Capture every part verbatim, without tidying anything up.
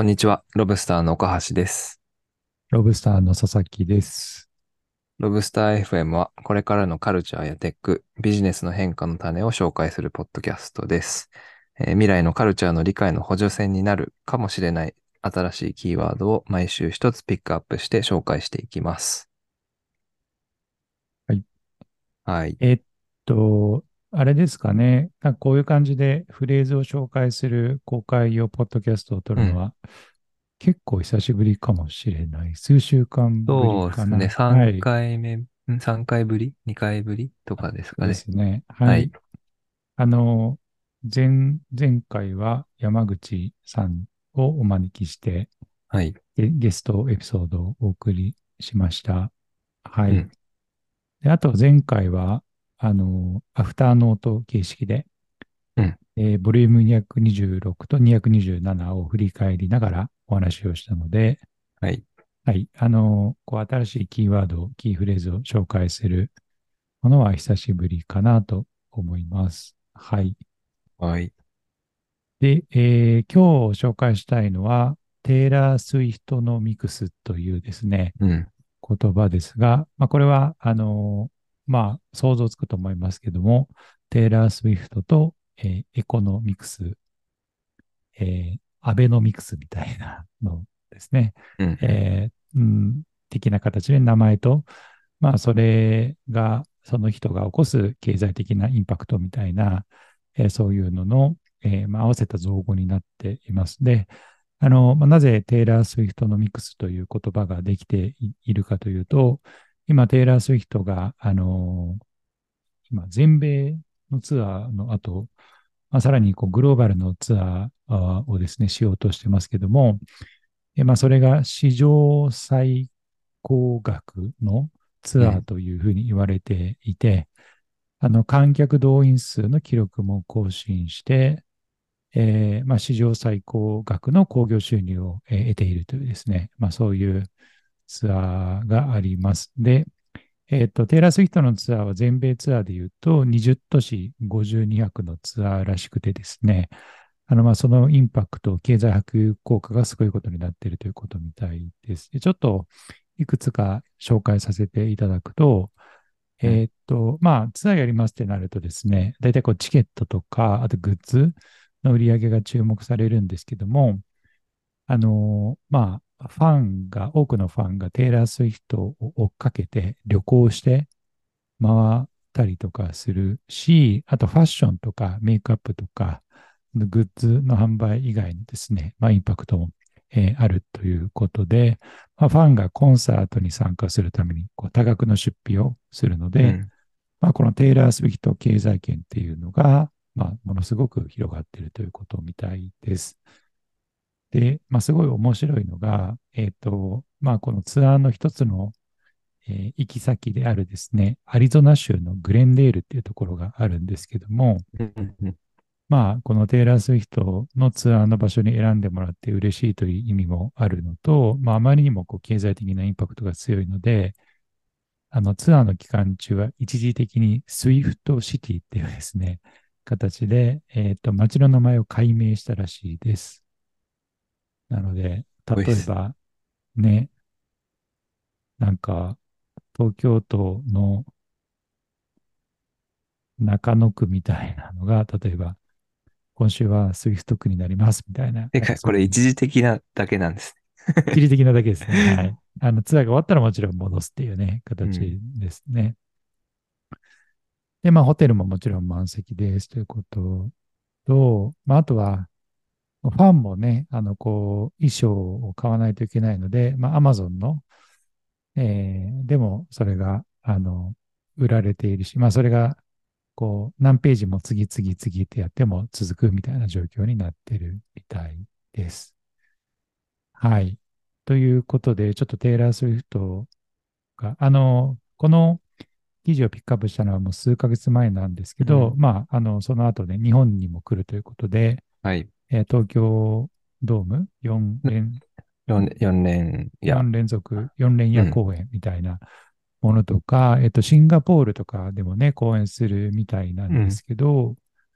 こんにちは。ロブスターの岡橋です。 ロブスターの佐々木です。 ロブスター エフエム はこれからのカルチャーやテック、ビジネスの変化の種を紹介するポッドキャストです。えー未来のカルチャーの理解の補助線になるかもしれない新しいキーワードを毎週一つピックアップして紹介していきます。 はい。 はい。 えっと、あれですかね。なんかこういう感じでフレーズを紹介する公開用ポッドキャストを撮うん。 るのは結構久しぶりかもしれない。数週間ぶりそうですね。 かな。は 3 い。 回目、ん ?さん 回ぶり？ に 回ぶりとかですそうでかね。 すね。ははい。 い。あの、前、前回は山口さんをお招きしてはい。 ゲ、ゲストエピソードをお送りしました。はい。 うん。 で、あと前回は、あの、アフターノート形式で、 うん。 えーボリュームにひゃくにじゅうろくとにひゃくにじゅうななを振り返りながらお話をしたので、 はい。 はい、あの、こう新しいキーワード、キーフレーズを紹介するものは久しぶりかなと思います。はい。 はい。 で、えー今日紹介したいのは、テイラー・スウィフトのミクスというですね、 うん。 言葉ですが、まあ、これは、あの、まあ、想像つくと思いますけども、テイラー・スウィフトと、えーエコノミクス、えーアベノミクスみたいなのですね、 うん。うん。 えーうん、的な形で名前と、まあ、それが、その人が起こす経済的なインパクトみたいな、えーそういうのの、えーまあ、合わせた造語になっています。で、あの、まあ、なぜテイラー・スウィフトのミクスという言葉ができていいるかというと、今、テイラー・スウィフトが、あの、今、全米のツアーの後、まあ、さらにこうグローバルのツアーをですね、しようとしてますけども、えまあ、それが史上最高額のツアーうん。 というふうに言われていて、あの観客動員数の記録も更新して、えーまあ、史上最高額の興行収入を、えー得ているというですね、まあ、そういうツアーがあります。で、えっと、テイラー・スウィフトのツアーは全米ツアーでいうとにじゅう都市ごじゅうにはくのツアーらしくてですね、あのまあそのインパクト、経済波及効果がすごいことになっているということみたいです。でちょっといくつか紹介させていただくと、 うん。 えっと、まあ、ツアーやりますってなるとですね、大体こうチケットとか、あとグッズの売り上げが注目されるんですけども、あの、まあ、ファンが、多くのファンがテイラー・スウィフトを追っかけて旅行して回ったりとかするし、あとファッションとかメイクアップとか、グッズの販売以外にですね、まあ、インパクトも、えーあるということで、まあ、ファンがコンサートに参加するためにこう多額の出費をするので、 うん。 まあ、このテイラー・スウィフト経済圏っていうのが、まあ、ものすごく広がっているということみたいです。で、まあ、すごい面白いのが、えっと、まあ、このツアーの一つの、えー行き先であるですね、アリゾナ州のグレンデールっていうところがあるんですけども、 うん。うん。 まあ、このテイラー・スウィフトのツアーの場所に選んでもらって嬉しいという意味もあるのと、まあ、あまりにもこう経済的なインパクトが強いので、あのツアーの期間中は一時的にスイフトシティっていうですね、形で、えっと、街の名前を改名したらしいです。なので、 ごいっす。 例えばね、なんか東京都の中野区みたいなのが、例えば今週はスイフト区になりますみたいな、 てか、 なんかそういうふうに、 これ一時的なだけなんです一時的なだけですね。はね。 い。あのツアーが終わったらもちろん戻すっていうね、 うん。 形ですね。で、まあ、ホテルももちろん満席ですということと、まあ、あとは、ファンもね、あの、こう、衣装を買わないといけないので、まあ、アマゾンの、えーでも、それが、あの、売られているし、まあ、それが、こう、何ページも次々次ってやっても続くみたいな状況になってるみたいです。はい。ということで、ちょっとテイラー・スウィフトが、あの、この記事をピックアップしたのはもう数ヶ月前なんですけど、 うん。 まあ、あの、その後ね、日本にも来るということで、 はい。 えー東京ドームよん連、 よん、よねん、いや、 よん連続、よん連うん。 夜公演みたいなものとか、えっと、シンガポールとかでもね、公演するみたいなんですうん。 けど、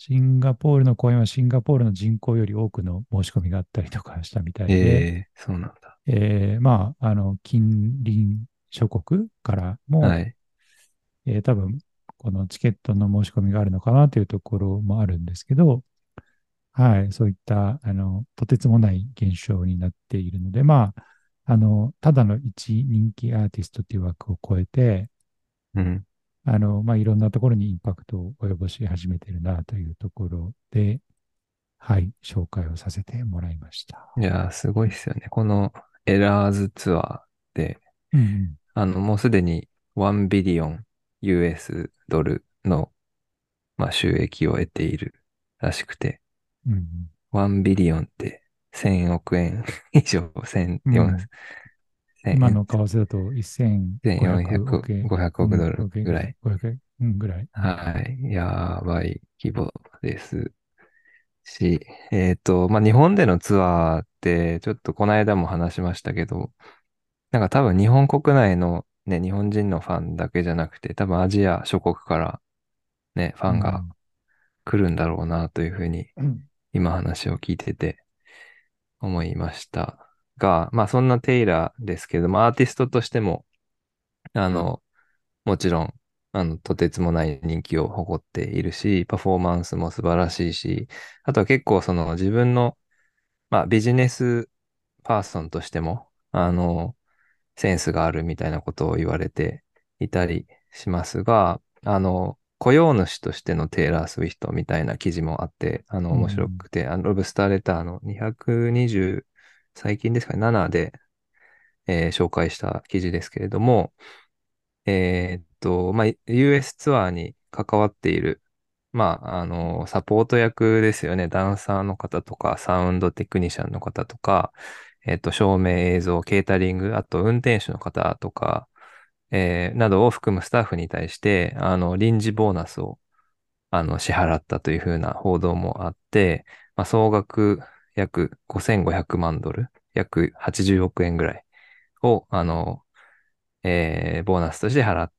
シンガポールの公演はシンガポールの人口より多くの申し込みがあったりとかしたみたいで、 ええ、そうなんだ。 えーまあ、あの、近隣諸国からも、 はい。 えー多分、このチケットの申し込みがあるのかなというところもあるんですけど、はい、そういった、あの、とてつもない現象になっているので、まあ、あの、ただの一人気アーティストという枠を超えて、 うん。 あの、まあ、いろんなところにインパクトを及ぼし始めているなというところで、はい、紹介をさせてもらいました。 いやー、すごいっすよね。このエラーズツアーで、 うんうん。 あの、もうすでにワンビリオン ユーエス ドルの、まあ、収益を得ているらしくて、 うんワンビリオンってせんおく円以上、 うん。うん。今せん、 の為替だと1500 1400億、 億円、 ごひゃくおくドうん、 ル億円ぐらい、 ぐらい。 ごひゃくえん、うん、ぐらい。うん。 はい。やばい規模ですし、えっと、まあ、日本でのツアーって、ちょっとこの間も話しましたけど、なんか多分日本国内のね、日本人のファンだけじゃなくて、多分アジア諸国からね、ファンがうん。 来るんだろうなというふうに、 うん。 今話を聞いてて思いましたが、まあそんなテイラーですけれども、アーティストとしても、あの、もちろん、あの、とてつもない人気を誇っているし、パフォーマンスも素晴らしいし、あとは結構その自分の、まあビジネスパーソンとしても、あの、センスがあるみたいなことを言われていたりしますが、あの、雇用主としてのテイラー・スウィフトみたいな記事もあって、あの、面白うん。 くて、あの、ロブスターレターのにひゃくにじゅう、最近ですかね、ななで、えー紹介した記事ですけれども、えーっと、まあ、ユーエス ツアーに関わっている、まあ、あの、サポート役ですよね。ダンサーの方とか、サウンドテクニシャンの方とか、えーっと、照明、映像、ケータリング、あと運転手の方とか、えーなどを含むスタッフに対して、あの、臨時ボーナスを、あの、支払ったというふうな報道もあって、まあ、総額約ごせんごひゃくまんドル、約はちじゅうおく円ぐらいを、あの、えーボーナスとして払って、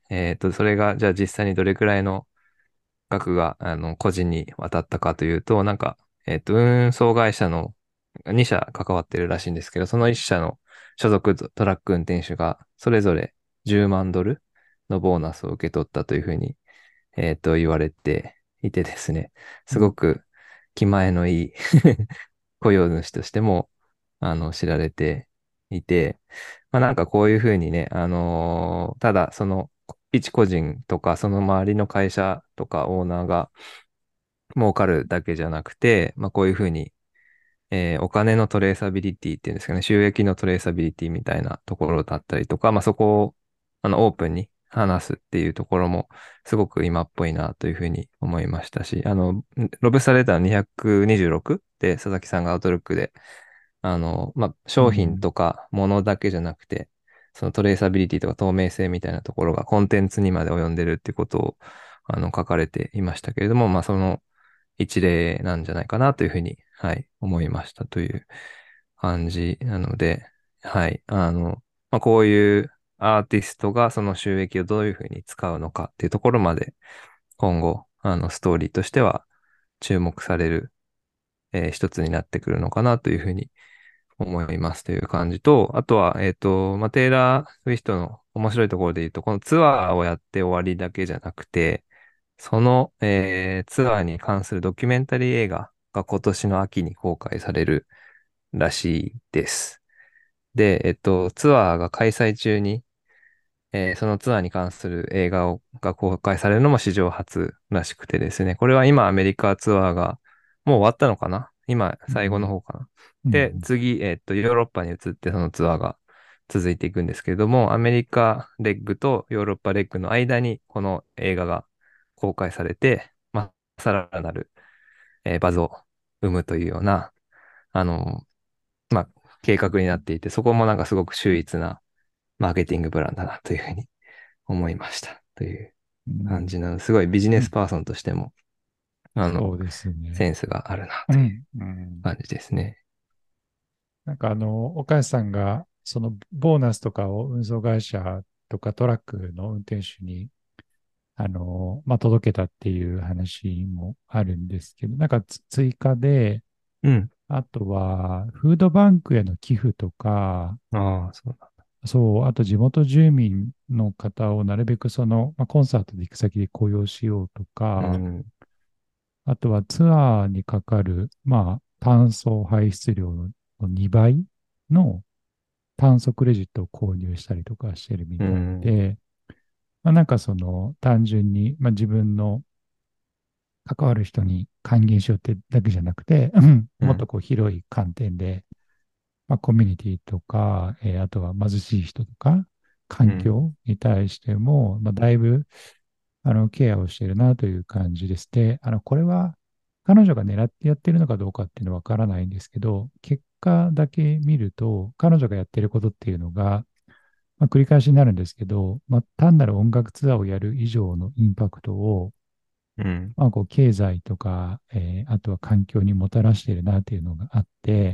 えっと、それが、じゃあ実際にどれくらいの額が、あの、個人に渡ったかというと、なんか、えっと、運送会社のに社関わってるらしいんですけど、そのいっ社の所属トラック運転手が、それぞれじゅうまんドルのボーナスを受け取ったというふうに、えっと、言われていてですね、 うん。 すごく気前のいい雇用主としても、あの、知られていて、まあなんかこういうふうにね、あのーただその一個人とかその周りの会社とかオーナーが儲かるだけじゃなくて、まあこういうふうに、えーお金のトレーサビリティっていうんですかね、収益のトレーサビリティみたいなところだったりとか、まあそこをあのオープンに話すっていうところもすごく今っぽいなというふうに思いましたし、あの、ロブスターレターにひゃくにじゅうろくで佐々木さんがアウトロックであの、まあ、商品うん。 とか物だけじゃなくて、そのトレーサビリティとか透明性みたいなところがコンテンツにまで及んでるってことを、あの、書かれていましたけれども、まあ、その一例なんじゃないかなというふうに、はい、思いましたという感じなので、はい、あの、まあ、こういうアーティストがその収益をどういうふうに使うのかっていうところまで、今後、あの、ストーリーとしては注目される、えー一つになってくるのかなというふうに思いますという感じと、あとは、えっと、まあ、テイラー・スウィフトの面白いところで言うと、このツアーをやって終わりだけじゃなくて、その、えーツアーに関するドキュメンタリー映画が今年の秋に公開されるらしいです。で、えっと、ツアーが開催中にえーそのツアーに関する映画をが公開されるのも史上初らしくてですね。これは今アメリカツアーがもう終わったのかな今最後のうん。 方かな。で、 うん。 次、えっと、ヨーロッパに移ってそのツアーが続いていくんですけれども、アメリカレッグとヨーロッパレッグの間にこの映画が公開されて、まあ、さらなる、えーバズを生むというような、あの、まあ、計画になっていて、そこもなんかすごく秀逸なマーケティングプランだなというふうに思いましたといううん。 感じなので、すごいビジネうん。 スパーソンとしても、あの、 そうですね。 センスがあるなといううん。うん。 感じですね。 なんかあの、岡安さんが、そのボーナスとかを運送会社とかトラックの運転手にあの、まあ、届けたっていう話もあるんですけど、なんかつ追加で、 うん。 あとは、フードバンクへの寄付とか、 ああ、そうだ。 そう、あと地元住民の方をなるべくその、まあ、コンサートで行く先で雇用しようとか、 うん。 あとはツアーにかかる、まあ、炭素排出量のにばいの炭素クレジットを購入したりとかしてるみうたいん。 で、まあ、なんかその単純に、まあ、自分の関わる人に還元しようってだけじゃなくて、 うん。 もっとこう広い観点で、まあ、コミュニティとか、えーあとは貧しい人とか、環うん。 境に対しても、まあ、だいぶあのケアをしているなという感じです。で、あのこれは彼女が狙ってやってるのかどうかっていうのはわからないんですけど、結果だけ見ると、彼女がやってることっていうのが、まあ、繰り返しになるんですけど、まあ、単なる音楽ツアーをやる以上のインパクトを、 うん。 まあ、こう経済とか、えーあとは環境にもたらしているなっていうのがあって、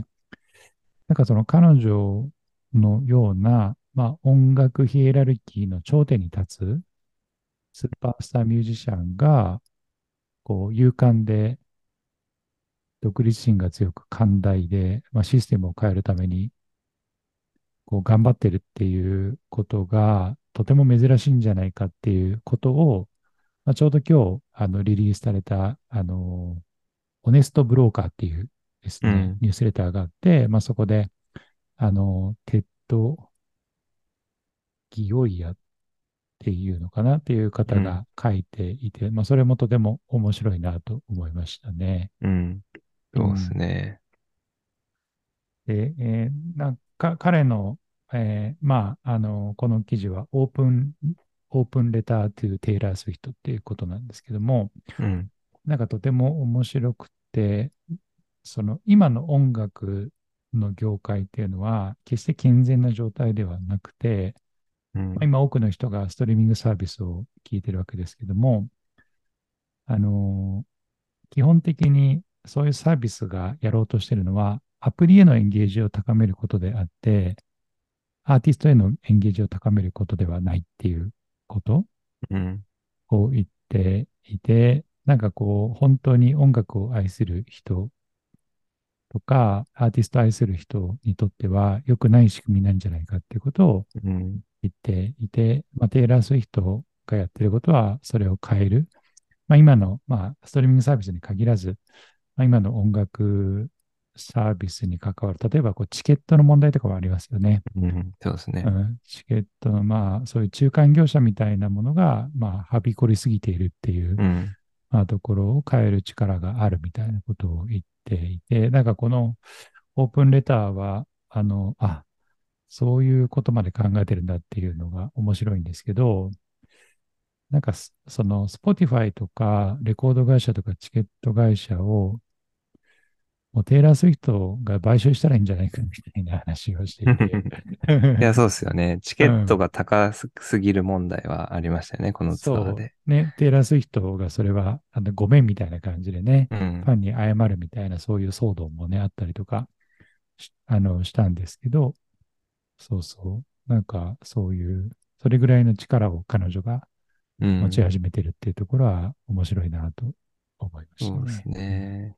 なんかその彼女のような、まあ、音楽ヒエラルキーの頂点に立つスーパースターミュージシャンが、こう勇敢で独立心が強く寛大で、まあ、システムを変えるためにこう頑張ってるっていうことがとても珍しいんじゃないかっていうことを、まあ、ちょうど今日あのリリースされたあのオネストブローカーっていうですね、 うん。 ニュースレターがあって、まあ、そこであのテッド・ギオイヤっていうのかなっていう方うん。 が書いていて、まあ、それもとても面白いなと思いましたね。 うん。そうですうん。 ね。 で、えーなんか彼の、えーまあ、あの、この記事はオープン、オープンレター to テイラー・スウィフトっていうことなんですけども、 うん。 なんかとても面白くて、その今の音楽の業界っていうのは決して健全な状態ではなくて、まあ、 うん。 今多くの人がストリーミングサービスを聞いてるわけですけども、あの基本的にそういうサービスがやろうとしているのは、アプリへのエンゲージを高めることであって、アーティストへのエンゲージを高めることではないっていうことうん。 を言っていて、なんかこう、本当に音楽を愛する人とか、アーティストを愛する人にとっては良くない仕組みなんじゃないかっていうことをうん。 言っていて、まあ、テイラー・スウィフトがやってることはそれを変える。まあ、今の、まあ、ストリーミングサービスに限らず、まあ、今の音楽サービスに関わる、例えばこうチケットの問題とかもありますよね。 うん。そうですね。 うん、チケットの、まあ、そういう中間業者みたいなものが、まあ、はびこりすぎているっていう、 うん。 まあ、ところを変える力があるみたいなことを言っていて、なんかこのオープンレターは、あの、あ、そういうことまで考えてるんだっていうのが面白いんですけど、なんかその Spotify とかレコード会社とかチケット会社をもうテイラー・スウィフトが買収したらいいんじゃないかみたいな話をしていて。 いや、そうですよね。チケットうん。 が高すすぎる問題はありましたよね、このツアーそで。 う。ね、テイラー・スウィフトがそれは、あの、ごめんみたいな感じでね、 うん。 ファンに謝るみたいな、そういう騒動もね、あったりとかし、あの、したんですけど、そうそう。なんか、そういう、それぐらいの力を彼女が持ちうん。 始めてるっていうところは面白いなと思いましたそうですね。うん。 ね。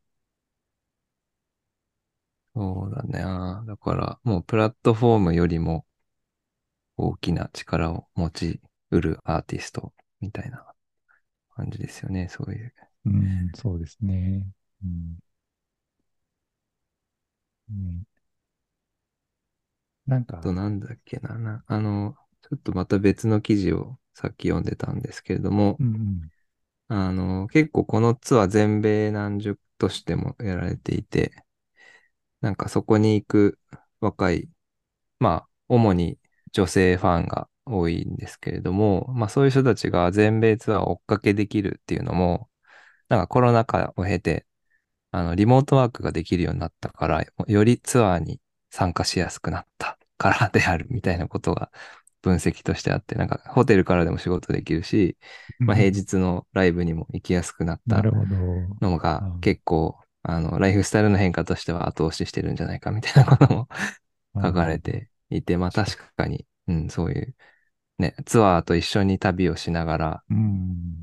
そうだね。あーだから、もうプラットフォームよりも大きな力を持ち得るアーティストみたいな感じですよね。そういう。 うん、そうですね。うん。ね、なんか、 あとなんだっけな、な、あの、ちょっとまた別の記事をさっき読んでたんですけれども、 うん、 あの、結構このツアー全米何十としてもやられていて、なんかそこに行く若い、まあ、主に女性ファンが多いんですけれども、まあそういう人たちが全米ツアーを追っかけできるっていうのも、なんかコロナ禍を経て、あの、リモートワークができるようになったから、よりツアーに参加しやすくなったからであるみたいなことが分析としてあって、なんかホテルからでも仕事できるし、まあ平うん。 日のライブにも行きやすくなったなるほど。 のがあ、 結構、あの、ライフスタイルの変化としては後押ししてるんじゃないかみたいなことも書かれあ、 ていて、まあ確かに、うん、そういうね、ツアーと一緒に旅をしながら、 うん。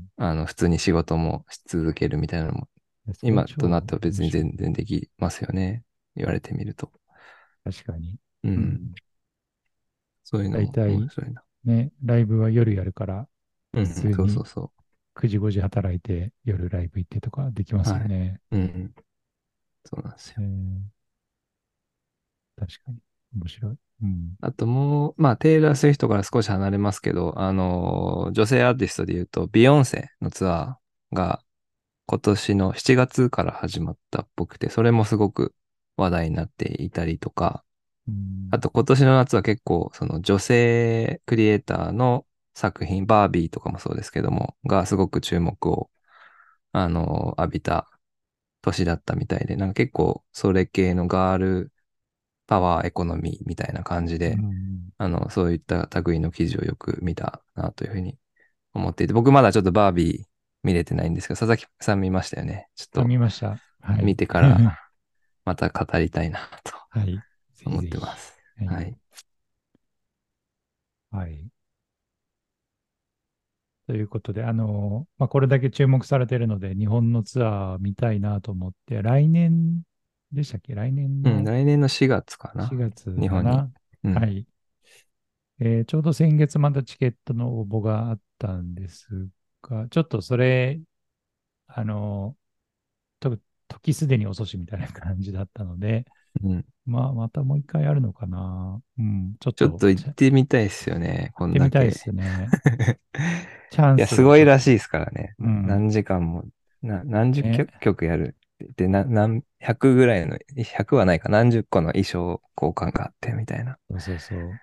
あの、普通に仕事もし続けるみたいなのも、 それ今となっ超ては別に面白い。 全然できますよね。言われてみると。 確かに。 うん。 うん。 そういうのも面だいたい白いな。 ね、ライブは夜やるから、 うん、 普通にそうそうそくじごじ働いて夜ライブ行ってとかできまう。はい。 すよね。 うん、そうなんですよ。 えー、確かに。面白い。うん。 あともう、まあ、テイラー・スウィフトから少し離れますけど、あの、女性アーティストで言うと、ビヨンセのツアーが今年のしちがつから始まったっぽくて、それもすごく話題になっていたりとか、 うん。 あと今年の夏は結構、その女性クリエイターの作品、バービーとかもそうですけども、がすごく注目を、あの、浴びた年だったみたいで、なんか結構それ系のガールパワーエコノミーみたいな感じうで、 ん。 あの、そういった類の記事をよく見たなというふうに思っていて、僕まだちょっとバービー見れてないんですけど、佐々木さん見ましたよね。ちょっあ、 と見ました。はい。 見てからまた語りたいなとはい。ぜひ思っぜひ。 てます。 はい。 はい。 はい。ということで、あの、まあ、これだけ注目されているので、日本のツアー見たいなと思って、来年でしたっけ？来年うん、 の来年のしがつかな。 しがつ日本に。 かな。 うん。 はい。えーちょうど先月まだチケットの応募があったんですが、ちょっとそれ、あの、と時すでに遅しみたいな感じだったので、 うん。 まあ、またもう一回あるのかな。うん、ちょっちょっと行っとちゃてみたいですよね。こん行ってみたいでだけ。 すね。チャンいや、 スすをちょっと、 ごいらしいですからね。 うん、 何時間も、な、何十ね、 曲、曲やるって言って、な、何、百ぐらいの、ひゃくはないか、何十個の衣装交換があって、みたいな。 そうそうそう。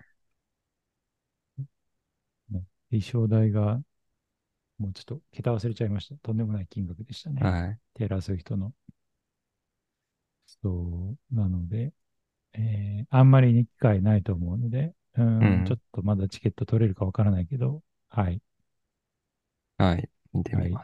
ね、衣装代が、もうちょっと桁忘れちゃいました。とんでもない金額でしたね。 はい。 テイラー・スウィフトの。そう、なので、えーあんまりに機会ないと思うので、うん、ちょっうん。 とまだチケット取れるかわからないけど、はい、 はい。見てみはい、 ます。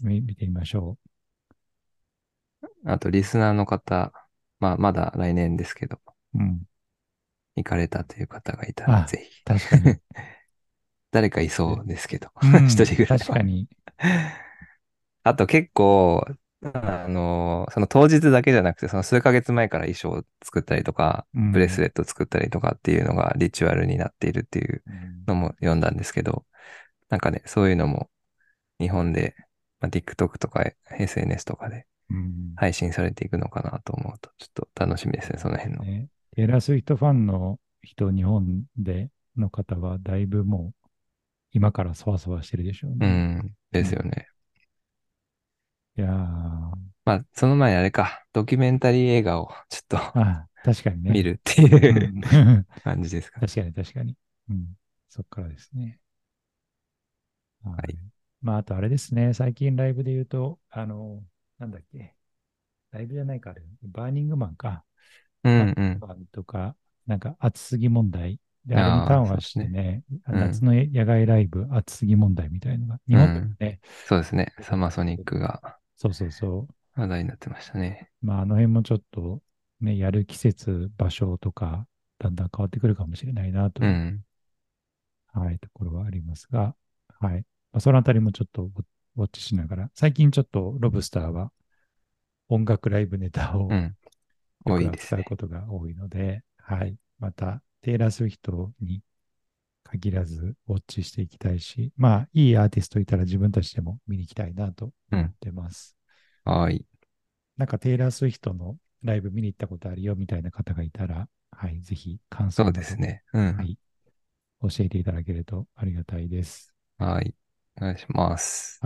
み見てみましょあと、リスナーの方、まあ、まだ来年ですけど、 う。うん。 行かれたという方がいたら、 あ、 ぜひ。 確かに。 誰かいでそうですけど、 う一ん、 人ぐらいは。 確かに。 あと結構、あの、その当日だけじゃなくて、その数ヶ月前から衣装を作ったりとか、ブレスうん。 レット作ったりとかっていうのがリチュアルになっているっていううん。 のも読んだんですけど、なんかね、そういうのも日本で、まあ、TikTok とか エスエヌエス とかでうん。 配信されていくのかなと思うと、ちょっと楽しみですね、その辺の。 ね、テイラー・スウィフトファンの人、日本での方は、だいぶもう、今からそわそわしてるでしょうね。 うん、でうん。 すよね。 いやー、 まあ、その前にあれか、ドキュメンタリー映画をちょっとあ、確かにね。 見るっていううん。 感じですかね。 確かに、確かに。うん。そっからですね。はい。 はい。 まあ、あとあれですね。最近ライブで言うと、あの、なんだっけ。ライブじゃないか、あれ。バーニングマンか。バーニンうんうん。 グマンとか、なんか暑すぎ問題。で、あれにああ、 端をしそうですね。 てね、 うん。 夏の野外ライブ暑すぎ問題みたいなのが、日本でもうん。 ね、 そうですね。 出てサマーソニッましたけど。 クがそうそうそ話題になってましたね。 う。まあ、あの辺もちょっと、ね、やる季節、場所とか、だんだん変わってくるかもしれないなという、 うん。 はい、ところはありますが、はい。まあ、そのあたりもちょっとウォウォッチしながら、最近ちょっとロブスターは音楽ライブネタをうん。多僕いですね。 が使うことが多いので、はい。また、テイラー・スウィフトに限らずウォッチしていきたいし、まあ、いいアーティストいたら自分たちでも見に行きたいなと思っうん。 てます。 はい。 なんか、テイラー・スウィフトのライブ見に行ったことあるよみたいな方がいたら、はい。ぜひ感そう想なども、 ですね。うん。 はい。教えていただけるとありがたいです。 はい。お願いします。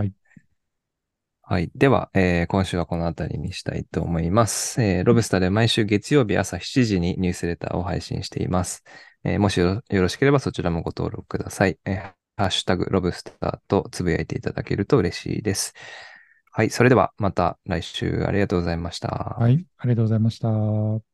はい。 はい。では、えー今週はこの辺りにしたいと思います。えーロブスターで毎週月曜日朝しちじにニュースレターを配信しています。えーもしよろよろしければそちらもご登録ください。えーハッシュタグロブスターとつぶやいていただけると嬉しいです。はい。それではまた来週ありがとうございました。 はい。ありがとうございました。